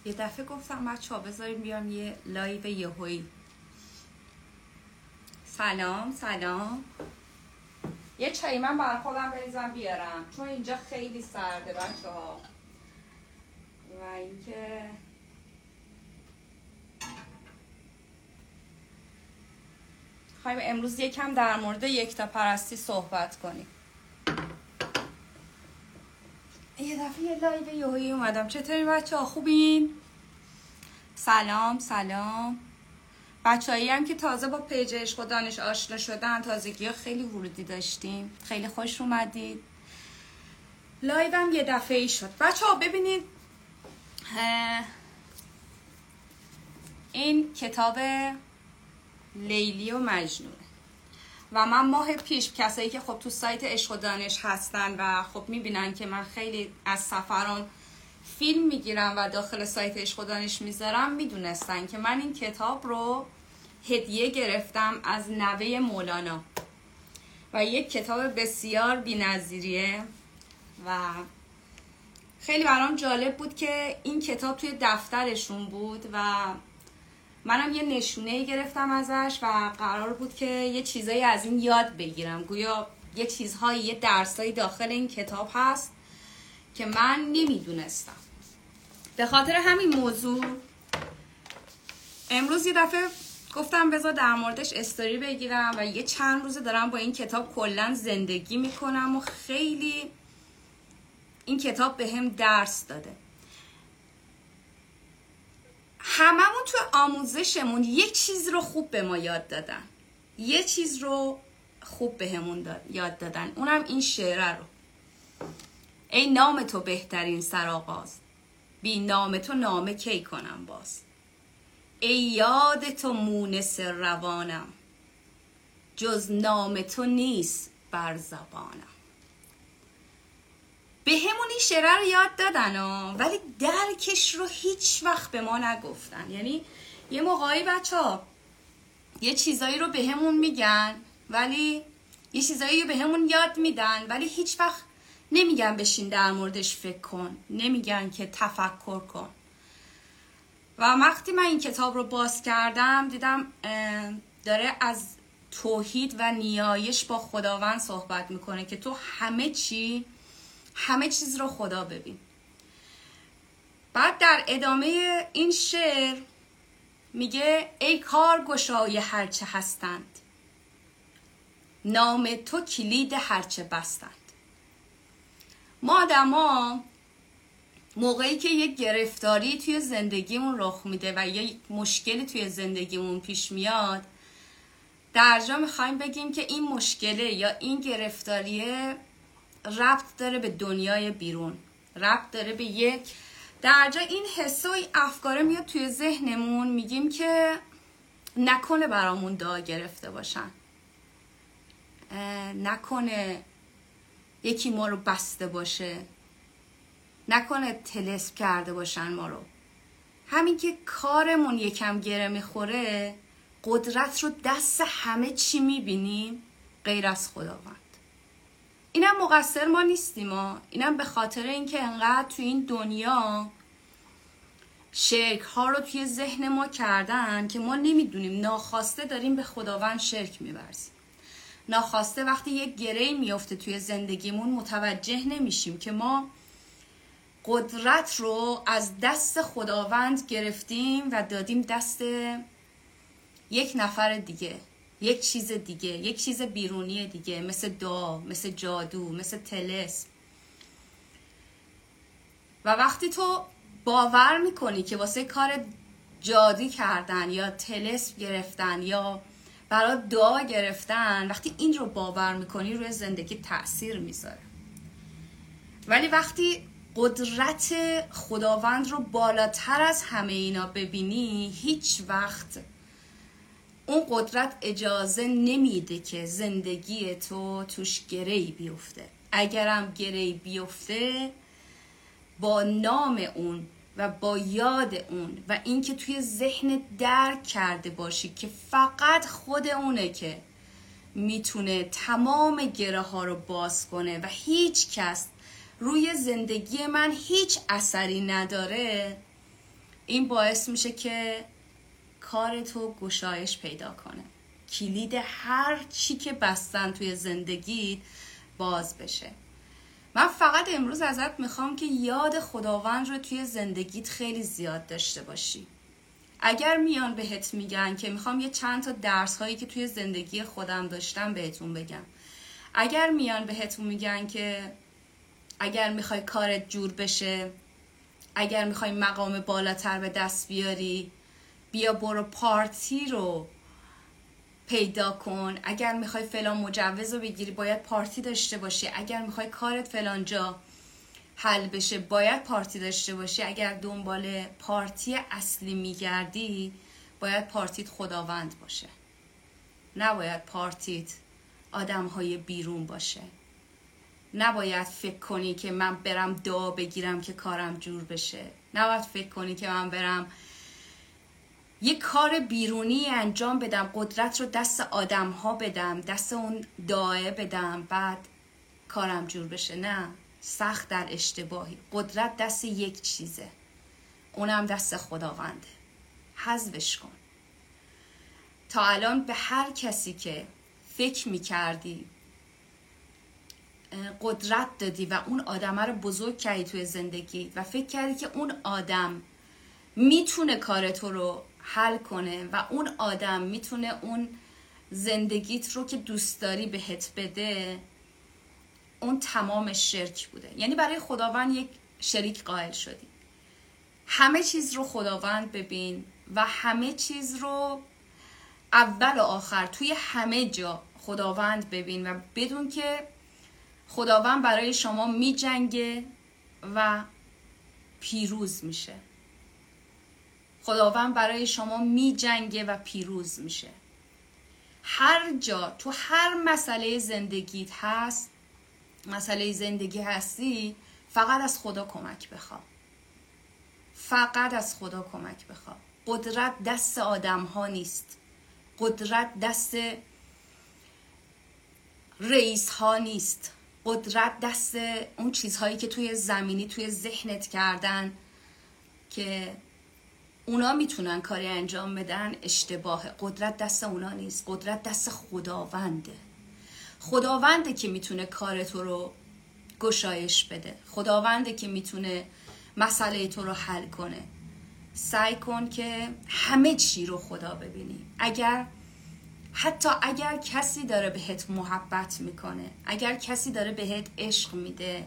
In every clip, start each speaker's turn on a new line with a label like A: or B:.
A: یه دفعه گفتم بچه‌ها بذاریم بیام یه لایو یهویی. سلام. یه چایی من برای خودم بریزم بیارم چون اینجا خیلی سرده بچه‌ها. و اینکه خواهیم امروز یکم در مورد یکتاپرستی صحبت کنیم. یه دفعه یه لایو یهویی اومدم. چطوری بچه‌ها، خوبین؟ سلام. بچه‌هایی هم که تازه با پیج عشق و دانش آشنا شدن، تازگی‌ها خیلی ورودی داشتیم، خیلی خوش اومدید. لایوم یه دفعه‌ای شد. بچه‌ها ببینید این کتاب لیلی و مجنون و من ماه پیش کسایی که خب تو سایت عشق و دانش هستن و خب میبینن که من خیلی از سفرام فیلم میگیرم و داخل سایت عشق و دانش میذارم، میدونستن که من این کتاب رو هدیه گرفتم از نوه مولانا و یک کتاب بسیار بی‌نظیریه و خیلی برام جالب بود که این کتاب توی دفترشون بود و منم یه نشونه گرفتم ازش و قرار بود که یه چیزایی از این یاد بگیرم. گویا یه چیزهایی، یه درسایی داخل این کتاب هست که من نمیدونستم. به خاطر همین موضوع امروز یه دفعه گفتم بذار در موردش استوری بگیرم و یه چند روزه دارم با این کتاب کلن زندگی میکنم و خیلی این کتاب به هم درس داده. هممون تو آموزشمون یک چیز رو خوب به ما یاد دادن، یه چیز رو خوب به همون یاد دادن، اونم این شعره رو: ای نام تو بهترین سرآغاز، بی نام تو نامه کی کنم باز. ای یاد تو مونس روانم، جز نام تو نیست بر زبانم. به همون این شعره رو یاد دادن ولی درکش رو هیچ وقت به ما نگفتن. یعنی یه موقعی بچه‌ها یه چیزایی رو به همون میگن ولی یه چیزایی رو به همون یاد میدن ولی هیچ وقت نمیگن بشین در موردش فکر کن، نمیگن که تفکر کن. و وقتی من این کتاب رو باز کردم دیدم داره از توحید و نیایش با خداوند صحبت میکنه که تو همه چیز رو خدا ببین. بعد در ادامه این شعر میگه ای کارگشای هرچه هستند، نام تو کلید هرچه بستند. ما آدما موقعی که یک گرفتاری توی زندگیمون رخ میده و یک مشکلی توی زندگیمون پیش میاد، در جا میخوایم بگیم که این مشکله یا این گرفتاریه ربط داره به دنیای بیرون، ربط داره به یک درجا این حسه و این افکاره میاد توی ذهنمون، میگیم که نکنه برامون دعا گرفته باشن، نکنه یکی ما رو بسته باشه، نکنه طلسم کرده باشن ما رو. همین که کارمون یکم گره میخوره قدرت رو دست همه چی میبینیم غیر از خداوند. اینم مقصر ما نیستیم اینم به خاطر اینکه انقدر توی این دنیا شرک ها رو توی ذهن ما کردن که ما نمیدونیم، ناخواسته داریم به خداوند شرک می‌ورزیم. ناخواسته وقتی یک گره‌ای میفته توی زندگیمون متوجه نمیشیم که ما قدرت رو از دست خداوند گرفتیم و دادیم دست یک نفر دیگه، یک چیز دیگه، یک چیز بیرونی دیگه، مثل دعا، مثل جادو، مثل طلسم. و وقتی تو باور میکنی که واسه کار جادو کردن یا طلسم گرفتن یا برای دعا گرفتن، وقتی این رو باور میکنی روی زندگی تأثیر میذاره. ولی وقتی قدرت خداوند رو بالاتر از همه اینا ببینی، هیچ وقت اون قدرت اجازه نمیده که زندگی تو توش گره‌ای بیفته. اگرم گره‌ای بیفته با نام اون و با یاد اون و اینکه توی ذهن درک کرده باشی که فقط خود اونه که میتونه تمام گره ها رو باز کنه و هیچ کس روی زندگی من هیچ اثری نداره، این باعث میشه که کار تو گشایش پیدا کنه، کلید هر چی که بستن توی زندگیت باز بشه. من فقط امروز ازت میخوام که یاد خداوند رو توی زندگیت خیلی زیاد داشته باشی. اگر میان بهت میگن که میخوام یه چند تا درس هایی که توی زندگی خودم داشتم بهتون بگم، اگر میان بهتون میگن که اگر میخوای کارت جور بشه، اگر میخوای مقام بالاتر به دست بیاری، بیا برو پارتی رو پیدا کن، اگر میخوای فلان مجوز رو بگیری باید پارتی داشته باشی، اگر میخوای کارت فلان جا حل بشه باید پارتی داشته باشی، اگر دنبال پارتی اصلی میگردی باید پارتیت خداوند باشه، نباید پارتیت آدمهای بیرون باشه. نباید فکر کنی که من برم دعا بگیرم که کارم جور بشه، نباید فکر کنی که من برم یه کار بیرونی انجام بدم، قدرت رو دست آدم ها بدم، دست اون دعا بدم بعد کارم جور بشه. نه، سخت در اشتباهی. قدرت دست یک چیزه، اونم دست خداونده. حذفش کن. تا الان به هر کسی که فکر میکردی قدرت دادی و اون آدمه رو بزرگ کردی توی زندگی و فکر کردی که اون آدم میتونه کار تو رو حل کنه و اون آدم میتونه اون زندگیت رو که دوست داری بهت بده، اون تمام شرک بوده. یعنی برای خداوند یک شریک قائل شدی. همه چیز رو خداوند ببین و همه چیز رو اول و آخر توی همه جا خداوند ببین و بدون که خداوند برای شما می جنگه و پیروز میشه. خداوند برای شما می جنگه و پیروز میشه. هر جا تو هر مسئله زندگیت هست، مسئله زندگی هستی، فقط از خدا کمک بخوا. فقط از خدا کمک بخوا. قدرت دست آدم ها نیست. قدرت دست رئیس ها نیست. قدرت دست اون چیزهایی که توی زمینی توی ذهنت کردن که اونا میتونن کاری انجام بدن اشتباهه. قدرت دست اونا نیست. قدرت دست خداونده. خداونده که میتونه کار تو رو گشایش بده. خداونده که میتونه مسئله تو رو حل کنه. سعی کن که همه چی رو خدا ببینی. حتی اگر کسی داره بهت محبت میکنه، اگر کسی داره بهت عشق میده،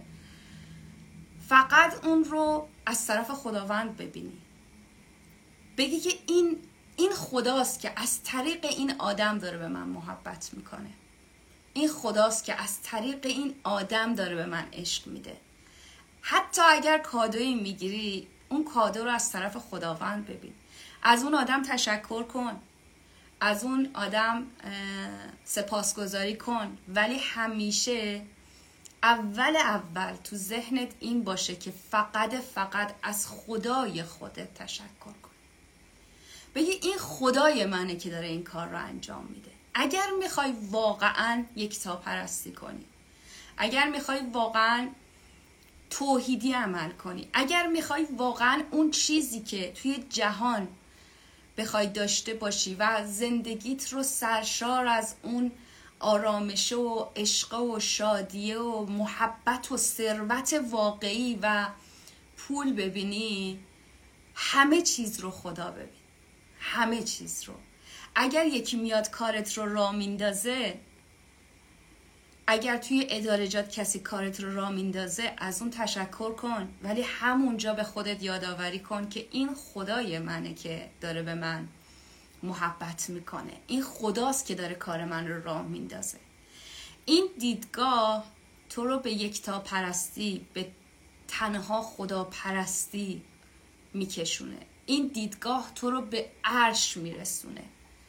A: فقط اون رو از طرف خداوند ببینی. بگی که این خداست که از طریق این آدم داره به من محبت میکنه. این خداست که از طریق این آدم داره به من عشق میده. حتی اگر کادویی میگیری، اون کادو رو از طرف خداوند ببین. از اون آدم تشکر کن، از اون آدم سپاسگزاری کن، ولی همیشه اول تو ذهنت این باشه که فقط از خدای خودت تشکر کن. بگی این خدای منه که داره این کار رو انجام میده. اگر میخوای واقعا یکتاپرستی کنی، اگر میخوای واقعا توحیدی عمل کنی، اگر میخوای واقعا اون چیزی که توی جهان بخوای داشته باشی و زندگیت رو سرشار از اون آرامش و عشق و شادیه و محبت و ثروت واقعی و پول ببینی، همه چیز رو خدا ببین. همه چیز رو. اگر یکی میاد کارت رو راه میندازه، اگر توی ادارجات کسی کارت رو راه میندازه، از اون تشکر کن، ولی همونجا به خودت یادآوری کن که این خدای منه که داره به من محبت میکنه. این خداست که داره کار من رو راه میندازه. این دیدگاه تو رو به یکتاپرستی، به تنها خدا پرستی میکشونه. این دیدگاه تو رو به عرش میرسونه.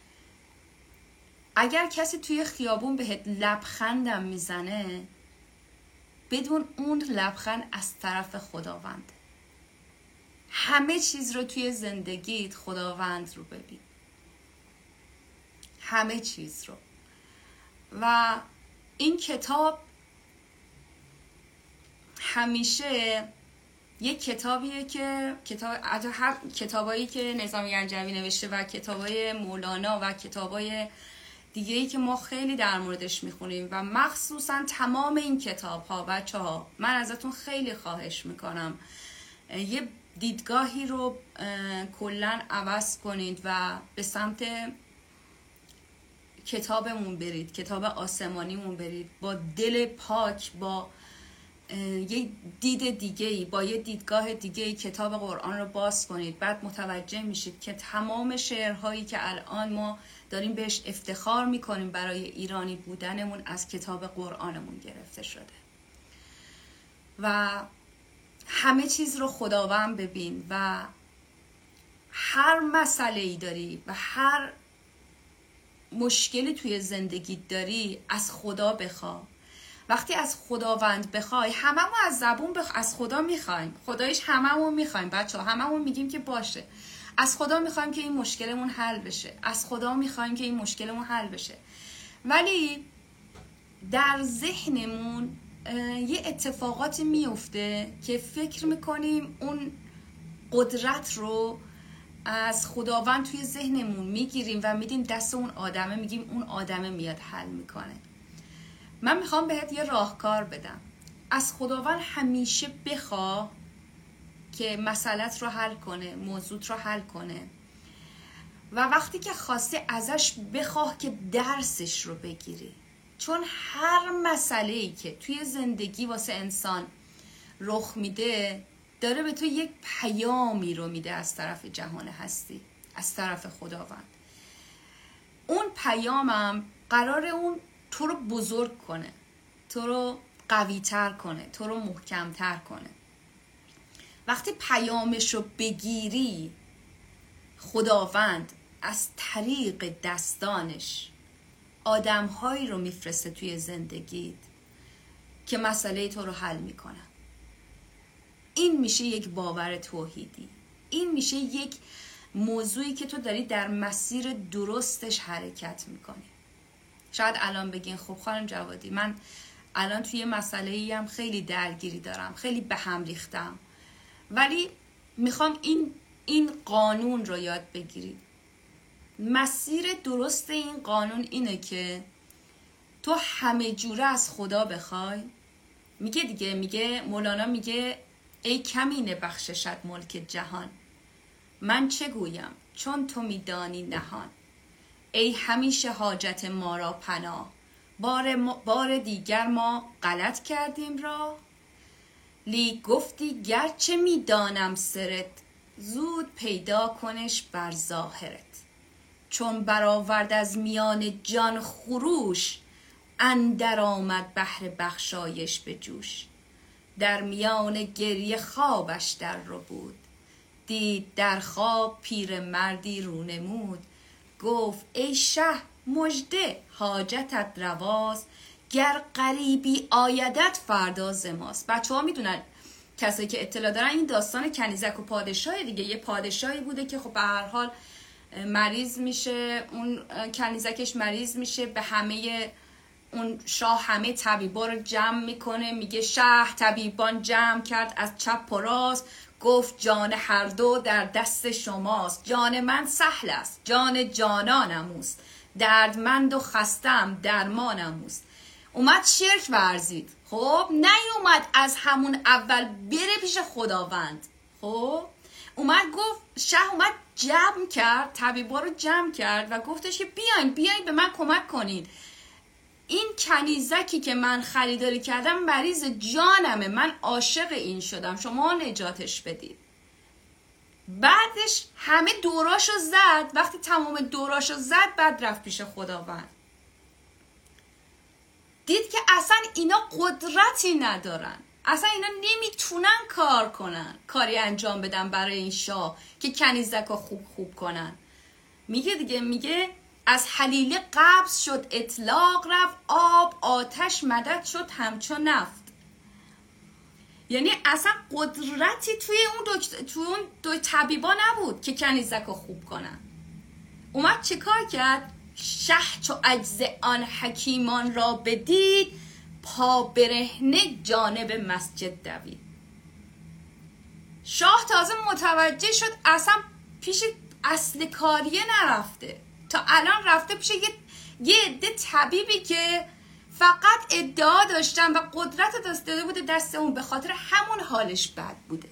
A: اگر کسی توی خیابون بهت لبخندم میزنه، بدون اون لبخند از طرف خداوند. همه چیز رو توی زندگیت خداوند رو ببین. همه چیز رو. و این کتاب همیشه یک کتابیه که کتابایی که نظامی گنجوی نوشته و کتابای مولانا و کتابای دیگه‌ای که ما خیلی در موردش میخونیم و مخصوصا تمام این کتاب‌ها بچه‌ها، من ازتون خیلی خواهش میکنم یه دیدگاهی رو کلاً عوض کنید و به سمت کتابمون برید، کتاب آسمانیمون برید، با دل پاک، با یه دید دیگه‌ای، با یه دیدگاه دیگه‌ای کتاب قرآن رو باز کنید. بعد متوجه میشید که تمام شعرهایی که الان ما داریم بهش افتخار میکنیم برای ایرانی بودنمون از کتاب قرآنمون گرفته شده. و همه چیز رو خداوند ببین و هر مسئله‌ای داری و هر مشکلی توی زندگی داری از خدا بخوا. وقتی از خداوند بخوای، هممون از زبون از خدا میخوایم، خدایش هممون میخوایم بچه‌ها، هممون میگیم که باشه، از خدا میخوایم که این مشکلمون حل بشه، از خدا میخوایم که این مشکلمون حل بشه، ولی در ذهنمون یه اتفاقاتی میفته که فکر میکنیم اون قدرت رو از خداوند توی ذهنمون میگیریم و میدیم دست اون آدمه، میگیم اون آدمه میاد حل میکنه. من میخوام بهت یه راهکار بدم. از خداوند همیشه بخوا که مسئلت رو حل کنه، موضوعت رو حل کنه، و وقتی که خواستی ازش بخواه که درسش رو بگیری. چون هر مسئله‌ای که توی زندگی واسه انسان رخ میده داره به تو یک پیامی رو میده از طرف جهان هستی، از طرف خداوند. اون پیامم قراره اون تو رو بزرگ کنه، تو رو قوی تر کنه، تو رو محکم تر کنه. وقتی پیامش رو بگیری، خداوند از طریق دستانش آدم‌هایی رو میفرسته توی زندگیت که مسئله تو رو حل میکنن. این میشه یک باور توحیدی. این میشه یک موضوعی که تو داری در مسیر درستش حرکت میکنی. شاید الان بگین خب خانم جوادی، من الان توی مسئله‌ای هم خیلی درگیری دارم، خیلی به هم ریختم، ولی میخوام این قانون رو یاد بگیرید. مسیر درست این قانون اینه که تو همه جوره از خدا بخوای. میگه مولانا میگه ای کمینه بخششت ملک جهان، من چه گویم چون تو میدانی نهان. ای همیشه حاجت ما را پناه، بار دیگر ما غلط کردیم را. لیک گفتی گرچه میدانم سرت، زود پیدا کنش بر ظاهرت. چون برآورد از میان جان خروش، اندر آمد بحر بخشایش به جوش. در میان گریه خوابش در رو بود، دید در خواب پیر مردی رو نمود. گفت ای شه مژده حاجتت رواست، گر غریبی آیدت فردا ز ماست. بچه ها میدونن، کسایی که اطلاع دارن، این داستان کنیزک و پادشاه دیگه. یه پادشاهی بوده که خب به هر حال مریض میشه، اون کنیزکش مریض میشه، به همه اون شاه همه طبیبا رو جمع میکنه، میگه شه طبیبان جمع کرد از چپ و راست، گفت جان هر دو در دست شماست. جان من سهل است، جان جانانم اوست، دردمند و خستم درمانم اوست. اومد شرک ورزید، خب نیومد از همون اول بره پیش خداوند. خب اومد گفت، شه اومد جمع کرد، طبیبا رو جمع کرد و گفتش که بیاین به من کمک کنید. این کنیزکی که من خریداری کردم مریض جانمه، من عاشق این شدم، شما نجاتش بدید. بعدش همه دوراشو زد. وقتی تمام دوراشو زد، بعد رفت پیش خداوند. دید که اصلا اینا قدرتی ندارن، اصلا اینا نمیتونن کار کنن، کاری انجام بدن برای این شاه که کنیزک رو خوب کنن. میگه از حلیله قبض شد اطلاق رفت، آب آتش مدد شد همچون نفت. یعنی اصلا قدرتی توی اون دو طبیبا نبود که کنیزک رو خوب کنن. اومد چه کار کرد؟ شه چو عجز آن حکیمان را بدید، پا برهنه جانب مسجد دوید. شاه تازه متوجه شد اصلا پیش اصل کاریه نرفته، تا الان رفته پیش یه عده طبیبی که فقط ادعا داشتن و قدرت داده بوده دست اون، به خاطر همون حالش بد بوده.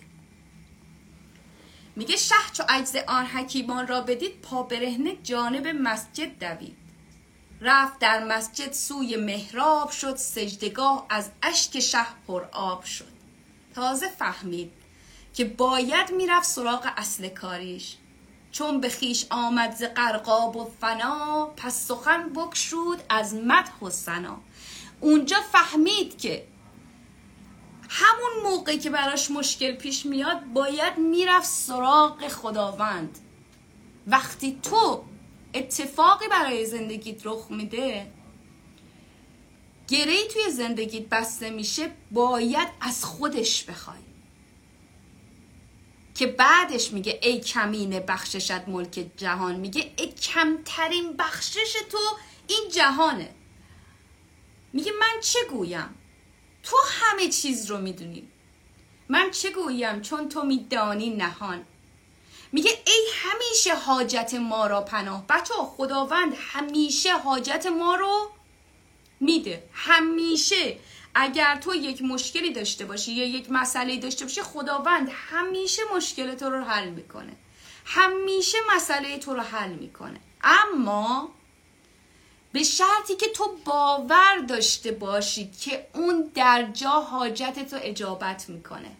A: میگه شه چو عجز آن حکیمان را بدید، پا برهنه جانب مسجد دوید. رفت در مسجد سوی محراب شد، سجدگاه از اشک شه پر آب شد. تازه فهمید که باید میرفت سراغ اصل کاریش. چون به خیش آمد ز غرقاب و فنا، پس سخن بگشود از مدح و ثنا. اونجا فهمید که همون موقعی که براش مشکل پیش میاد باید میرفت سراغ خداوند. وقتی تو اتفاقی برای زندگیت رخ میده، گره‌ای توی زندگیت بسته میشه، باید از خودش بخوای. که بعدش میگه ای کمینه بخششت ملک جهان، میگه ای کمترین بخشش تو این جهانه. میگه من چه گویم؟ تو همه چیز رو میدونی. من چه گویم چون تو میدانی نهان. میگه ای همیشه حاجت ما را پناه. بچه ها خداوند همیشه حاجت ما رو میده. همیشه اگر تو یک مشکلی داشته باشی یا یک مسئله داشته باشی، خداوند همیشه مشکل تو رو حل میکنه، همیشه مسئله تو رو حل میکنه. اما به شرطی که تو باور داشته باشی که اون در جا حاجت تو اجابت میکنه.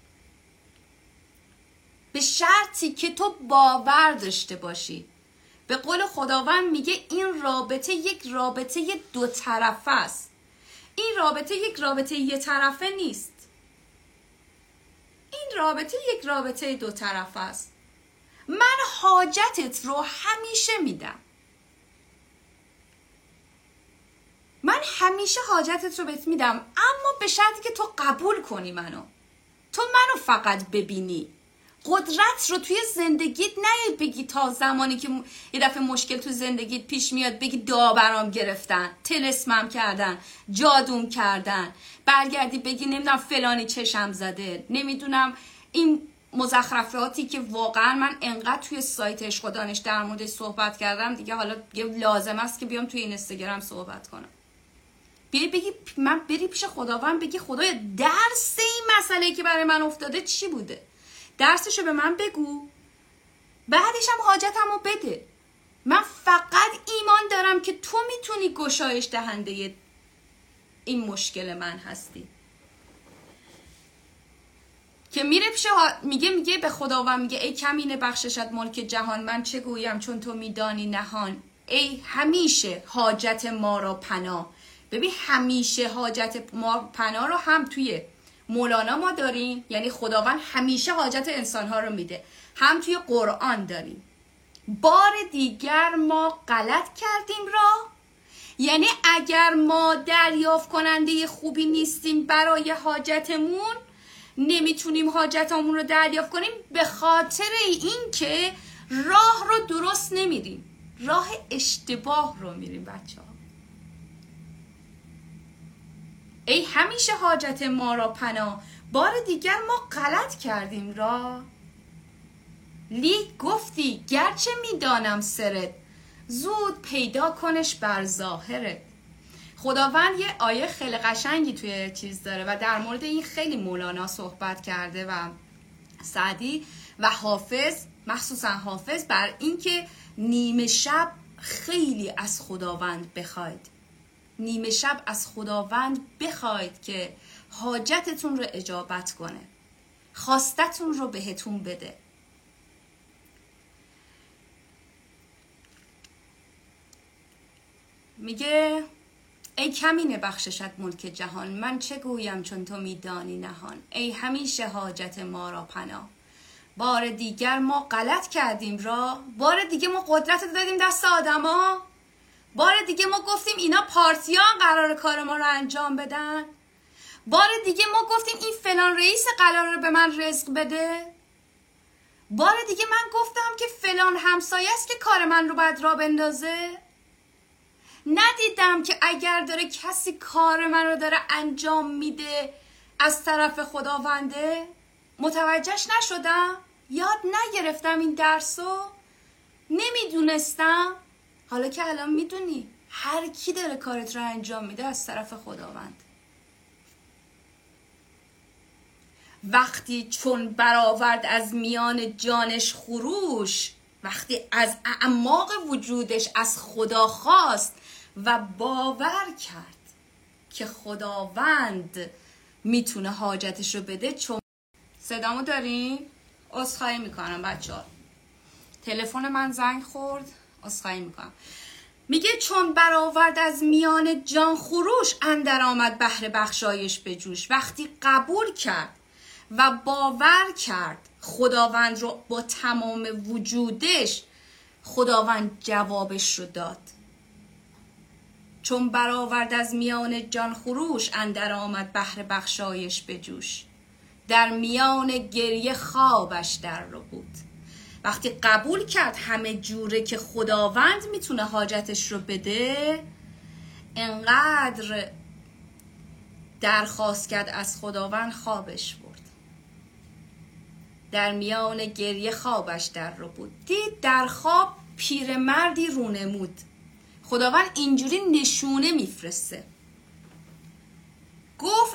A: به شرطی که تو باور داشته باشی. به قول خداوند میگه این رابطه یک رابطه دو طرفه است. این رابطه یک رابطه یه طرفه نیست. این رابطه یک رابطه دو طرفه است. من حاجتت رو همیشه میدم. من همیشه حاجتت رو بهت میدم، اما به شرطی که تو قبول کنی منو. تو منو فقط ببینی. قدرت رو توی زندگیت نه بگی تا زمانی که یه دفعه مشکل تو زندگیت پیش میاد بگی داورام گرفتن، طلسمم کردن، جادوم کردن، برگردی بگی نمیدونم فلانی چشم زده، نمیدونم این مزخرفاتی که واقعا من انقدر توی سایت عشق و دانش در موردش صحبت کردم دیگه، حالا لازم است که بیام توی اینستاگرام صحبت کنم. بیای بگی من بری پیش خداوند بگی خدایا درس این مسئله که برای من افتاده چی بوده؟ درسشو به من بگو، بعدش هم حاجتمو بده. من فقط ایمان دارم که تو میتونی گشایش دهنده این مشکل من هستی. که میره پیش میگه به خداوند، میگه ای کمینه بخششت ملک جهان، من چه گویم چون تو میدانی نهان. ای همیشه حاجت ما را پناه. ببین همیشه حاجت ما پناه رو هم توی مولانا ما داریم، یعنی خداوند همیشه حاجت انسانها رو میده، هم توی قرآن داریم. بار دیگر ما غلط کردیم را، یعنی اگر ما دریافت کننده خوبی نیستیم برای حاجتمون، نمیتونیم حاجتمون رو دریافت کنیم به خاطر این که راه رو درست نمیریم، راه اشتباه رو میریم. بچه ها ای همیشه حاجت ما را پناه، بار دیگر ما غلط کردیم را. لیک گفتی گرچه میدانم سرت، زود پیدا کنش بر ظاهرت. خداوند یه آیه خیلی قشنگی توی چیز داره و در مورد این خیلی مولانا صحبت کرده و سعدی و حافظ، مخصوصا حافظ، بر اینکه نیمه شب خیلی از خداوند بخواید، نیمه شب از خداوند بخواید که حاجتتون رو اجابت کنه، خواستتون رو بهتون بده. میگه ای کمینه بخششت ملک جهان، من چه گویم چون تو میدانی نهان. ای همیشه حاجت ما را پناه، بار دیگر ما غلط کردیم را. بار دیگه ما قدرت دادیم دست آدما، بار دیگه ما گفتیم اینا پارتیان قرار کار ما رو انجام بدن، بار دیگه ما گفتیم این فلان رئیس قراره به من رزق بده، بار دیگه من گفتم که فلان همسایه است که کار من رو باید راه بندازه. ندیدم که اگر داره کسی کار من رو داره انجام میده از طرف خداونده، متوجهش نشدم، یاد نگرفتم این درسو، نمیدونستم. حالا که الان میدونی هر کی داره کارت رو انجام میده از طرف خداوند. وقتی چون برآورد از میان جانش خروش، وقتی از اعماق وجودش از خدا خواست و باور کرد که خداوند میتونه حاجتش رو بده. چون صدامو دارین؟ عذرخواهی میکنم بچه‌ها، تلفن من زنگ خورد، عذرخواهی میکنم. میگه چون برآورد از میان جان خروش اندر آمد بهر بخشایش به جوش. وقتی قبول کرد و باور کرد خداوند رو با تمام وجودش، خداوند جوابش رو داد. چون برآورد از میان جان خروش اندر آمد بهر بخشایش به جوش، در میان گریه خوابش در رو بود. وقتی قبول کرد همه جوره که خداوند میتونه حاجتش رو بده، انقدر درخواست کرد از خداوند، خوابش برد. در میان گریه خوابش در رو بود. دید در خواب پیرمردی رونمود. خداوند اینجوری نشونه میفرسته. گفت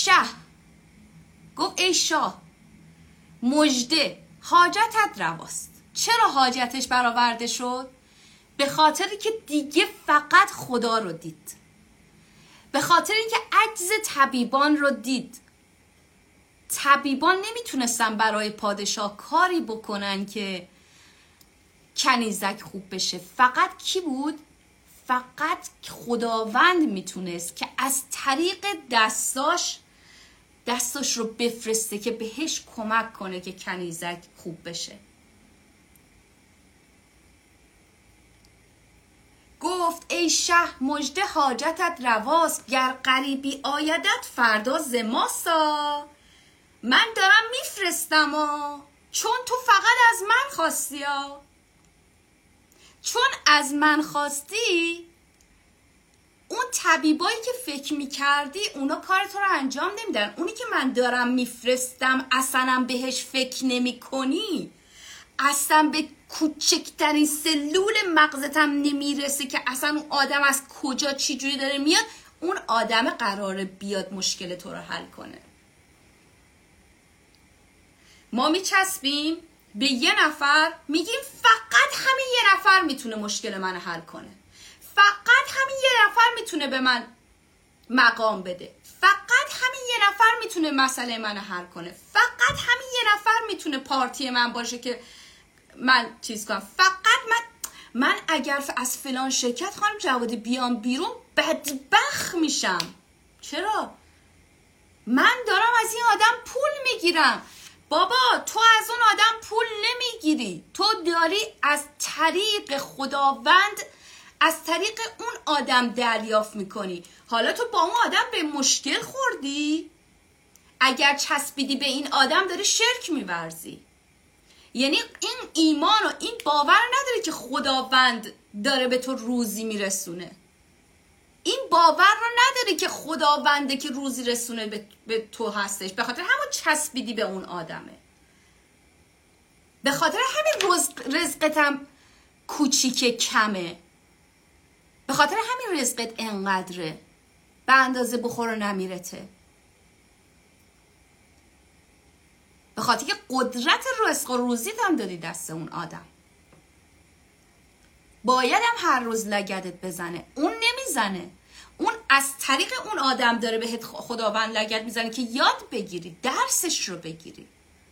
A: ای شاه مژده، حاجتت رواست. چرا حاجتش برآورده شد؟ به خاطری که دیگه فقط خدا رو دید، به خاطر اینکه عجز طبیبان رو دید. طبیبان نمیتونستن برای پادشاه کاری بکنن که کنیزک خوب بشه. فقط کی بود؟ فقط خداوند میتونست که از طریق دستاش رو بفرسته که بهش کمک کنه که کنیزک خوب بشه. گفت ای شه مژده، حاجتت رواست، گر غریبی آیدت فردا ز ماسا. من دارم میفرستم چون تو فقط از من خواستی چون از من خواستی. اون طبیبایی که فکر میکردی اونا کار تو رو انجام نمیدن. اونی که من دارم میفرستم اصلا بهش فکر نمی کنی، اصلا به کوچکترین سلول مغزتم نمیرسه که اصلا اون آدم از کجا چی جوری داره میاد. اون آدم قراره بیاد مشکل تو رو حل کنه. ما میچسبیم به یه نفر، میگیم فقط همین یه نفر میتونه مشکل من حل کنه، فقط همین یه نفر میتونه به من مقام بده، فقط همین یه نفر میتونه مسئله من حل کنه، فقط همین یه نفر میتونه پارتی من باشه که من چیز کنم. فقط من اگر از فلان شرکت خانم جوادی بیام بیرون بدبخت میشم. چرا؟ من دارم از این آدم پول میگیرم. بابا تو از اون آدم پول نمیگیری، تو داری از طریق خداوند، از طریق اون آدم دریافت میکنی. حالا تو با اون آدم به مشکل خوردی، اگر چسبیدی به این آدم داری شرک میورزی. یعنی این ایمان و این باور نداری که خداوند داره به تو روزی میرسونه. این باور رو نداری که خداونده که روزی رسونه به تو هستش. به خاطر همون چسبیدی به اون آدمه، به خاطر همین رزقتم کوچیکه کمه، به خاطر همین رزقت انقدره، به اندازه بخور و نمیرته، به خاطر که قدرت رزق و روزیت هم دادی دست اون آدم. باید هم هر روز لگدت بزنه، اون نمیزنه. اون از طریق اون آدم داره بهت خداوند لگد میزنه که یاد بگیری، درسش رو بگیری.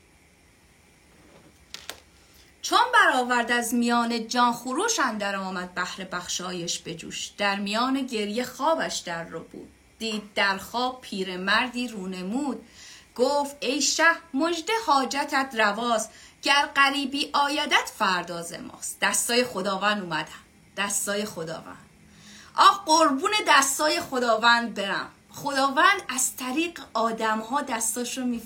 A: چون برآورد از میان جان خروش اندر آمد بهر بخشایش به جوش، در میان گریه خوابش در رو بود. دید در خواب پیرمردی رونمود. گفت ای شه مژده، حاجتت رواست، گر غریبی آیدت فردا ز ماست. دستای خداوند اومدن، دستای خداوند. قربون دستای خداوند برم. خداوند از طریق آدم ها دستاش رو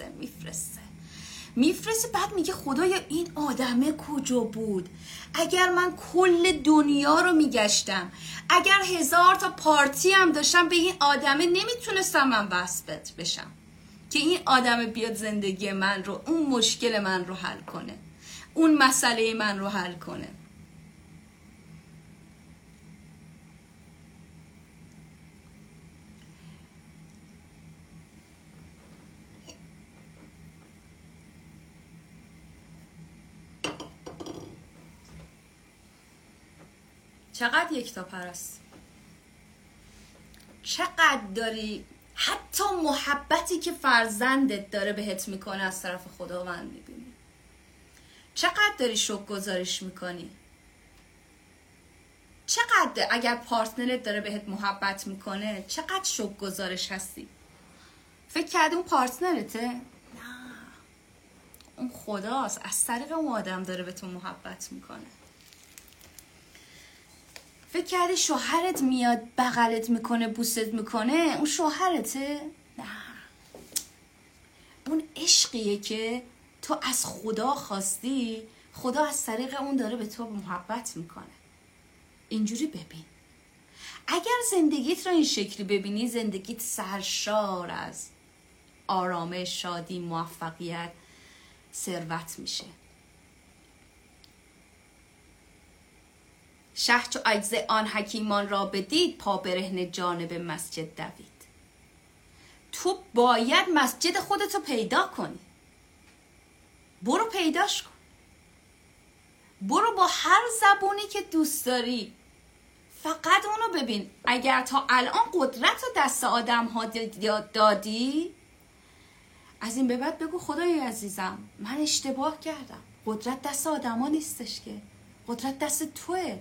A: میفرسته. بعد میگه خدایا این آدمه کجا بود؟ اگر من کل دنیا رو میگشتم، اگر 1000 تا پارتی هم داشتم، به این آدمه نمیتونستم من وصل بشم. که این آدم بیاد زندگی من رو، اون مشکل من رو حل کنه، اون مسئله من رو حل کنه. چقدر یکتا پرست، چقدر داری حتی محبتی که فرزندت داره بهت میکنه از طرف خداوند میبینی، چقدر داری شکر گزارش میکنی، چقدر اگر پارتنرت داره بهت محبت میکنه چقدر شکر گزارش هستی. فکر کردی اون پارتنرته؟ نه، اون خداست، از طریق اون آدم داره به تو محبت میکنه. فکر کردی شوهرت میاد بغلت میکنه بوست میکنه اون شوهرته؟ نه، اون عشقیه که تو از خدا خواستی، خدا از طریق اون داره به تو محبت میکنه. اینجوری ببین. اگر زندگیت رو این شکلی ببینی، زندگیت سرشار از آرامش، شادی، موفقیت، ثروت میشه. شه چو عجز آن حکیمان را بدید، پا برهنه جانب مسجد دوید. تو باید مسجد خودتو پیدا کنی. برو پیداش کن. برو با هر زبونی که دوست داری فقط اونو ببین. اگر تا الان قدرت رو دست آدم ها دادی، از این به بعد بگو خدای عزیزم من اشتباه کردم، قدرت دست آدم ها نیستش که، قدرت دست توه.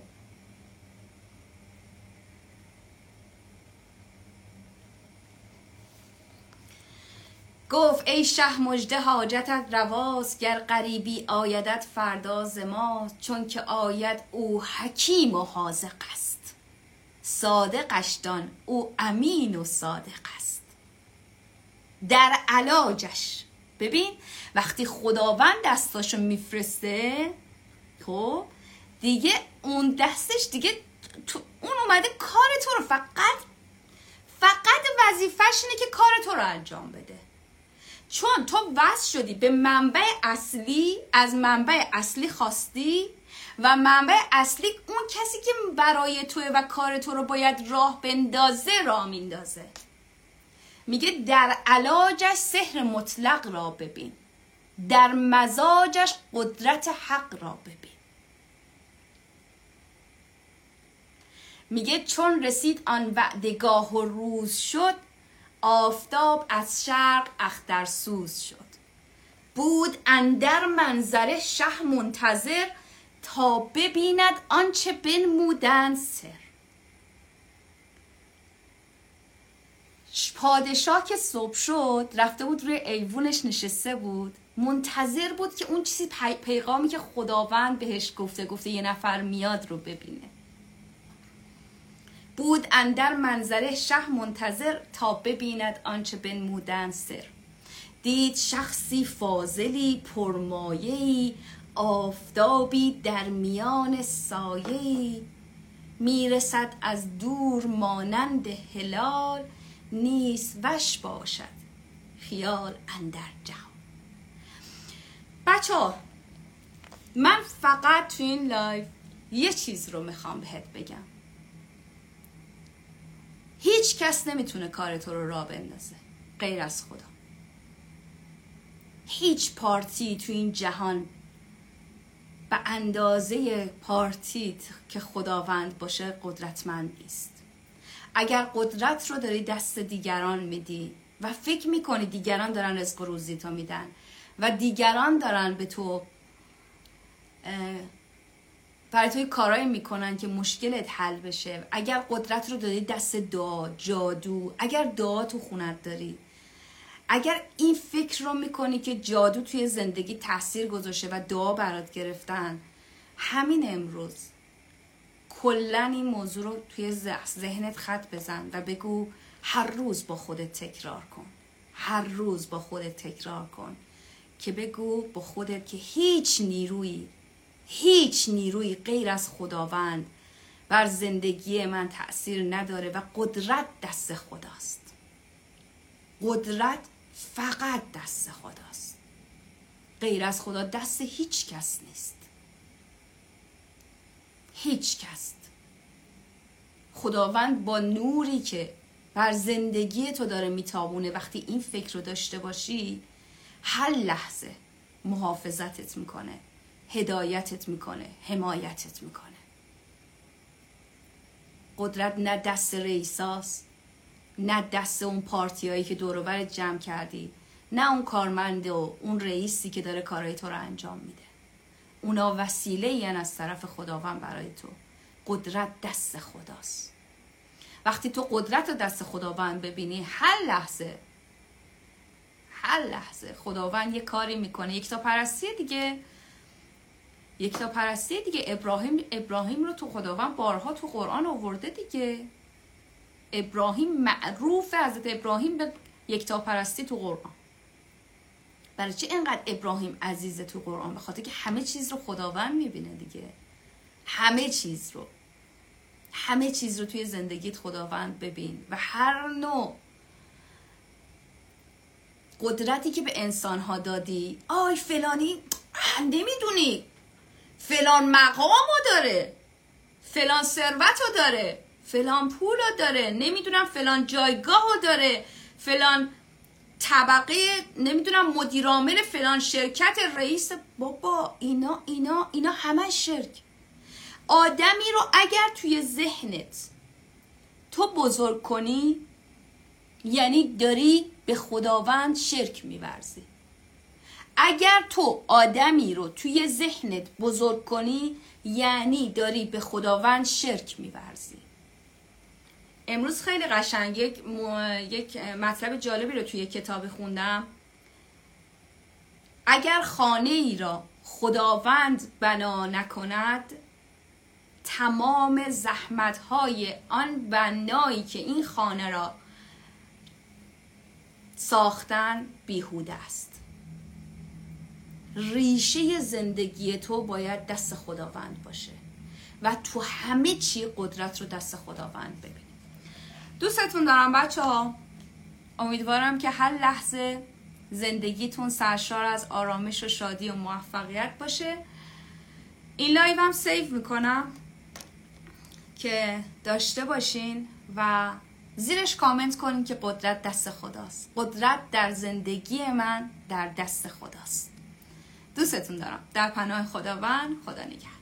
A: گفت ای شه مژده حاجتت رواست، گر غریبی آیدت فردا ز ما. چون که آید او حکیم و حاذق است، صادقش دان او امین و صادق است. در علاجش ببین، وقتی خداوند دستاشو میفرسته خب دیگه اون دستش دیگه اون اومده کار تو رو فقط وظیفش اینه که کار تو رو انجام بده. چون تو وصل شدی به منبع اصلی، از منبع اصلی خواستی و منبع اصلی اون کسی که برای توی و کار تو رو باید راه بندازه راه میندازه. میگه در علاجش سحر مطلق را ببین، در مزاجش قدرت حق را ببین. میگه چون رسید آن وعدگاه و روز شد، آفتاب از شرق اخترسوز شد. بود اندر منظره شه منتظر، تا ببیند آنچه بنمودند سر. پادشاه که صبح شد رفته بود روی ایوونش نشسته بود، منتظر بود که اون چیزی پیغامی که خداوند بهش گفته یه نفر میاد رو ببینه. بود اندر منظره شه منتظر، تا ببیند آنچه بنمودند سر. دید شخصی فاضلی پرمایه‌ای، آفتابی در میان سایه‌ای. میرسد از دور مانند هلال، نیست وش باشد خیال اندر جهان. بچه‌ها من فقط تو این لایو یه چیز رو میخوام بهت بگم. هیچ کس نمیتونه کار تو رو راه بندازه غیر از خدا. هیچ پارتی تو این جهان به اندازه پارتیت که خداوند باشه قدرتمند نیست. اگر قدرت رو داری دست دیگران میدی و فکر میکنی دیگران دارن رزق و روزی تو میدن و دیگران دارن به تو برای توی کارایی میکنن که مشکلت حل بشه، اگر قدرت رو داری دست دعا، جادو، اگر دعا تو خونت داری، اگر این فکر رو میکنی که جادو توی زندگی تاثیر گذاشته و دعا برات گرفتن، همین امروز کلن این موضوع رو توی ذهنت خط بزن و بگو هر روز با خودت تکرار کن. هر روز با خودت تکرار کن که بگو با خودت که هیچ نیروی غیر از خداوند بر زندگی من تأثیر نداره و قدرت دست خداست. قدرت فقط دست خداست. غیر از خدا دست هیچ کس نیست. هیچ کس. خداوند با نوری که بر زندگی تو داره میتابونه، وقتی این فکر رو داشته باشی، هر لحظه محافظتت میکنه، هدایتت میکنه، حمایتت میکنه. قدرت نه دست رئیساست، نه دست اون پارتیایی که دور و برت جمع کردی، نه اون کارمند و اون رئیسی که داره کارهای تو رو انجام میده. اونا وسیله این از طرف خداوند برای تو. قدرت دست خداست. وقتی تو قدرت رو دست خداوند ببینی، هر لحظه خداوند یه کاری میکنه. یکتاپرستی دیگه ابراهیم رو تو خداوند بارها تو قرآن آورده دیگه. ابراهیم معروف، حضرت ابراهیم به یکتاپرستی تو قرآن. برای چه اینقدر ابراهیم عزیزه تو قرآن؟ به خاطر که همه چیز رو خداوند میبینه دیگه. همه چیز رو توی زندگیت خداوند ببین و هر نوع قدرتی که به انسانها دادی، آی فلانی نمیدونی فلان مقامو داره، فلان ثروتو داره، فلان پولو داره، نمیدونم فلان جایگاهو داره، فلان طبقه، نمیدونم مدیر عامل فلان شرکت، رئیس. بابا اینا همه شرک. آدمی رو اگر توی ذهنت تو بزرگ کنی، یعنی داری به خداوند شرک می‌ورزی. اگر تو آدمی رو توی ذهنت بزرگ کنی، یعنی داری به خداوند شرک می‌ورزی. امروز خیلی قشنگ یک مطلب جالبی رو توی کتاب خوندم. اگر خانه ای را خداوند بنا نکند، تمام زحمت‌های آن بنایی که این خانه را ساختن بیهوده است. ریشه زندگی تو باید دست خداوند باشه و تو همه چی قدرت رو دست خداوند ببین. دوستتون دارم بچه‌ها. امیدوارم که هر لحظه زندگیتون سرشار از آرامش و شادی و موفقیت باشه. این لایو هم سیو میکنم که داشته باشین و زیرش کامنت کنین که قدرت دست خداست. قدرت در زندگی من در دست خداست. دوستتون دارم. در پناه خداوند. خدا نگهدار.